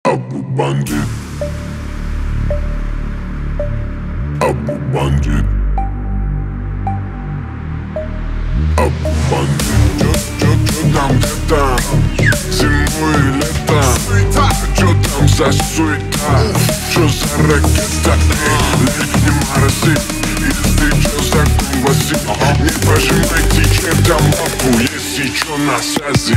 Abu Bandit, Abu Bandit, Abu Bandit. Чё там, где там? Зимой и летом. Чё там за суета? Чё за ракета? Летний морозит. Если чё за комбази, не пожимайте чертям лапу, если чё на связи.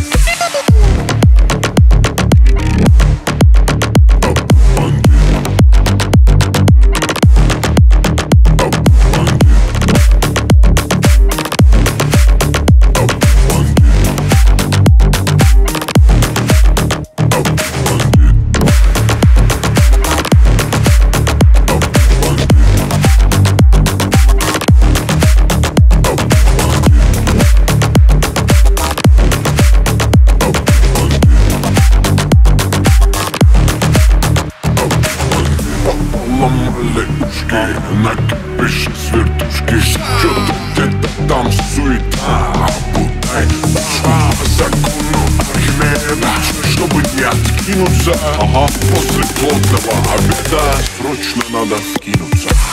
Ломали ушки, накипишь с вертушки. Чё-то где-то там суета, обутай ушку по закону Архимеда, чтобы не откинуться. После плотного обеда срочно надо скинуться.